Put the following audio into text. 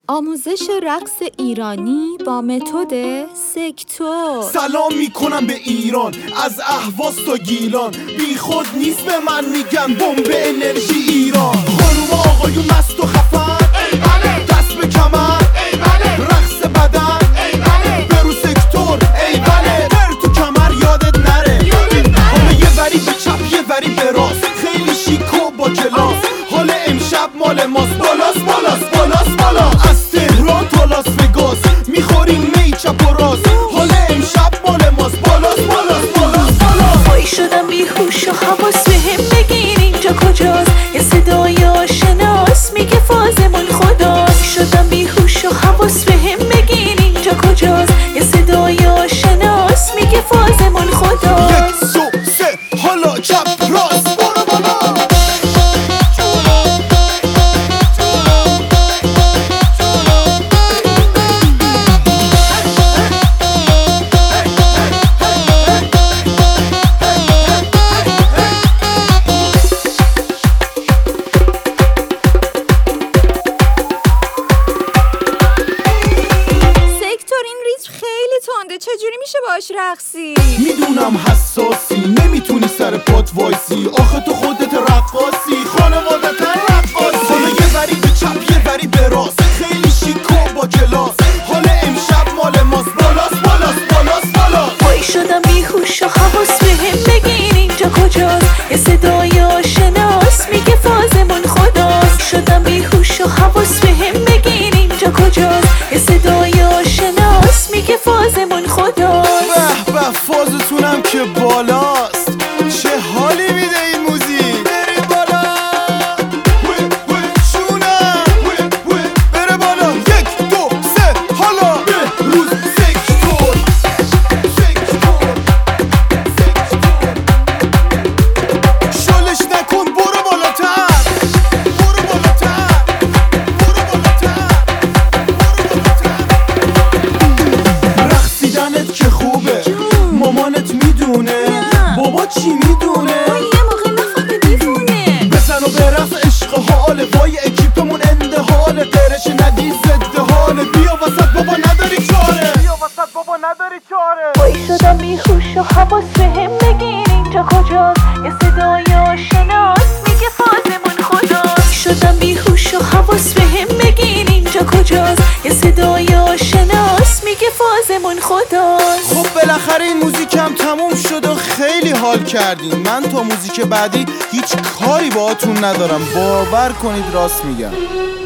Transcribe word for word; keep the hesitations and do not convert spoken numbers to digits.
آموزش رقص ایرانی با متد سکتور. سلام میکنم به ایران، از اهواز تا گیلان. بی خود نیست به من میگن بمب انرژی ایران. خانوم آقایون مست و خفن، ای بله. دست به کمر، ای بله. رقص بدن، ای بله. برو سکتور، ای بله. بر تو کمر یادت نره، حالا یه وری به چپ یه وری به راست، خیلی شیک و با کلاس. حال امشب مال ماست، بالاس بالاس بالاس بالا. از تهران تا لاس وگاس میخوریم می چپ و راست. حال امشب مال ماست، بالاس بالاس بالاس بالا. وای شدم بیهوش و حواس بهم بگیر اینجا کجاست. یه صدای آشناس میگه فازمون خداست. شدم بیهوش و حواس بهم بگیر اینجا کجاست. یه صدای آشناس میگه فازمون خداست. یک دو سه حالا چپ راست برو بالا. چجوری میشه باش رقصی؟ میدونم حساسی، نمیتونی سر پات وایسی. آخه تو خودت رقاصی، خانوادت رقاصی. حالا یه وری به چپ یه وری به راست، خیلی شیک و با کلاس. حال امشب مال ماست، بالاس بالاس بالاس بالا. وای شدم بیهوش و حواس بهم بگیر اینجا کجاست. یه صدای آشناس میگه فازمون خداست. شدم بیهوش و حواس بهم بگیر اینجا کجاست. یه صدای آشناس میگه فازمون خداست. به به فازتونم که بالاست. چه حالی میده این موزیک. برید بالا شونم بره بالا. یک دو سه حالا به روز سکتور سکتور سکتور. شلش نکن برو بالاتر برو بالاتر برو بالاتر برو بالاتر. رقصیدنت که خوبه، مامانت میدونه، بابا چی میدونه. یه موقع نفهمه دیوونه. بزن و برقص عشق حاله، وای اکیپمون اندهاله. قرش ندی زده حاله، بیا وسط بابا نداری چاره، بیا وسط بابا نداری چاره. وای شدم بیهوش و حواس بهم بگیر اینجا کجاست. یه صدای آشناس میگه فازمون خداست. شدم بیهوش و حواس بهم بگیر اینجا کجاست. یه صدای آشناس میگه فازمون خداست. خب بالاخره این موزیکم تموم شد و خیلی حال کردین. من تا موزیک بعدی هیچ کاری باهاتون ندارم، باور کنید راست میگم.